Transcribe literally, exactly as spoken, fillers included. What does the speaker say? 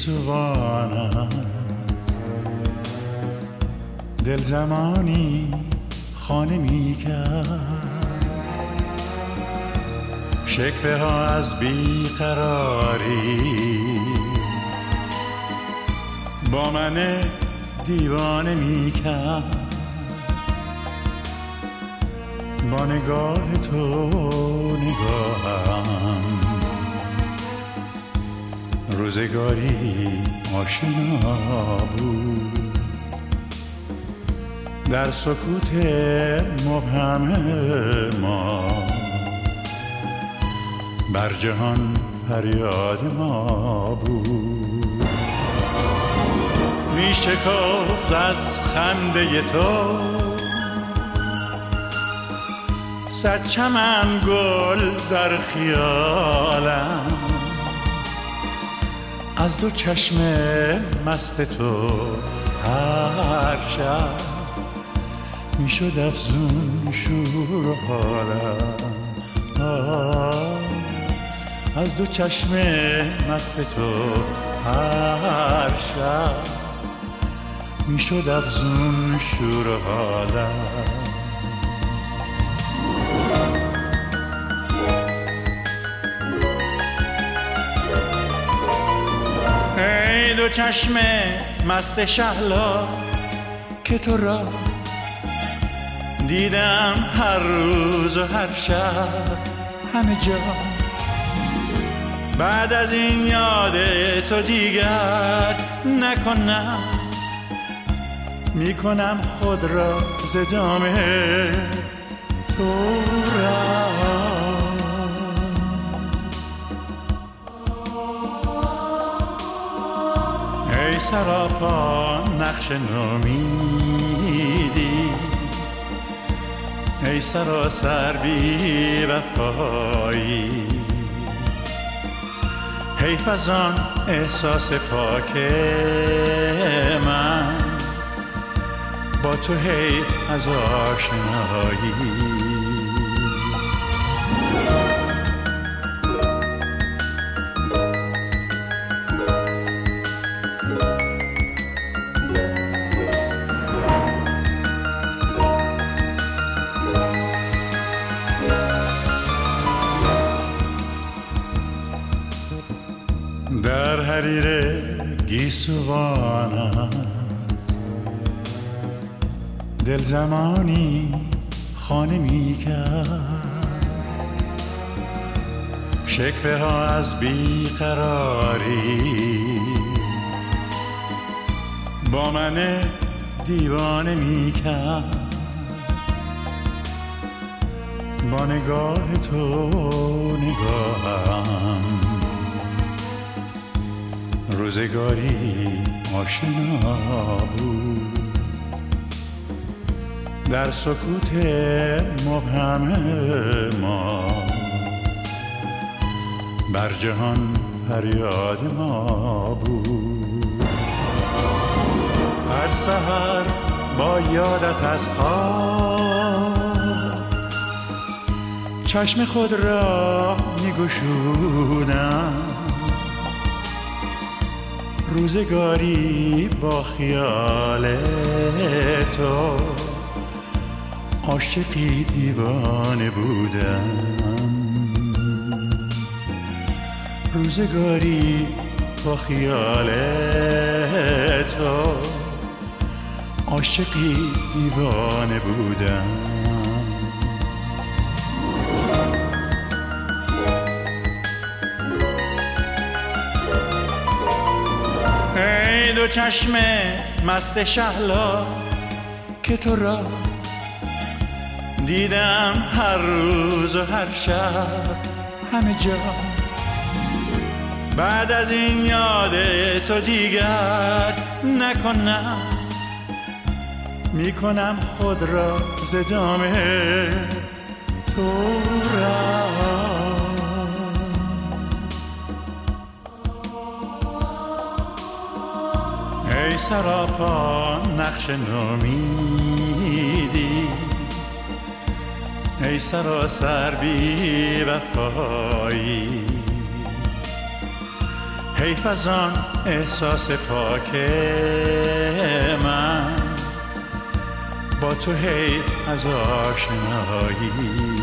گیسوانت دل زمانی خانه می کرد، شکوه ها از بیقراری با من دیوانه می کرد. با نگاه تو نگاهم روزگاری آشنا بود، در سکوت مبهم ما بر جهان فریاد ما بود. می شکفت از خنده تو صد چمن گل در خیالم، از دو چشم مست تو هر شب می شد افزون شور و حالم. از دو چشم مست تو هر شب می شد افزون شور و حالم. ای دو چشم مست شهلا که تو را دیدم هر روز و هر شب همه جا، بعد از این یاد تو دیگر نکنم، میکنم خود را ز دام تو را. ای سراپا نقش نومیدی، ای سراسر بی وفایی، حیف از آن احساس پاک من، با تو حیف از آشنایی. در حریر گیسوانت دل زمانی خانه می کرد، شکوه ها از بیقراری با من دیوانه می کرد. با نگاه تو نگاهم روزگاری آشنا بود، در سکوت مبهم ما بر جهان فریاد ما بود. هر سحر با یادت از خواب چشم خود را می‌گشودم، روزگاری با خیال تو عاشقی دیوانه بودم. روزگاری با خیال تو عاشقی دیوانه بودم. ای دو چشم مست شهلا که تو را دیدم هر روز و هر شب همه جا، بعد از این یاد تو دیگر نکنم، میکنم خود را ز دام تو را. ای سراپا نقش نومیدی، ای سراسر بی وفایی، حیف از آن احساس پاک من، با تو حیف از آشنایی.